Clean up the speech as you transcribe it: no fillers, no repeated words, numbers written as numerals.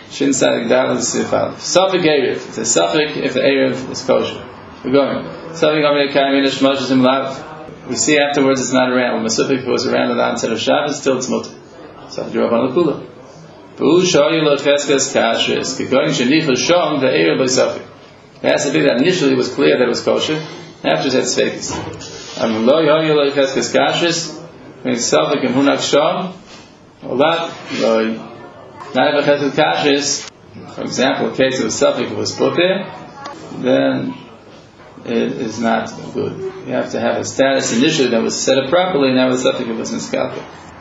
Shin Sadik Dalet Sifal. Safik Erev. It's a Safik if the Erev is kosher. We're going. Safik Amir Kaimina Shmoshim Lav. We see afterwards it's not around. When Masufik was around on the onset of Shabbos, still it's mutter. Safik Rabban Lakula. V'u Shoyi Lo Cheskes Kashrus. Going Shenicha Shom the Erev by Safik. It has to be that initially it was clear that it was kosher. After that Sfekis. Lo Yoyi Lo Cheskes Kashrus. When Safik and Hunak Shom. All that. Not if it kashrus, for example, in case of a suffix was put there, then it is not good. You have to have a status initially that was set up properly, and now the suffix was miscalculated.